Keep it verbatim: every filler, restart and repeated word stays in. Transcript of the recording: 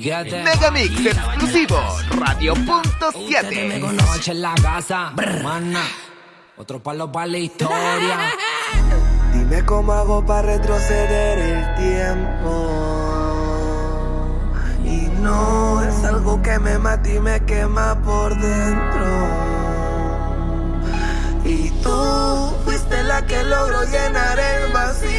piquete. Megamix exclusivo, Radio Punto siete. Tengo noche en la casa, mana. Otro palo para la historia. Dime cómo hago para retroceder el tiempo. Y no es algo que me mata y me quema por dentro. Y tú fuiste la que logró llenar el vacío.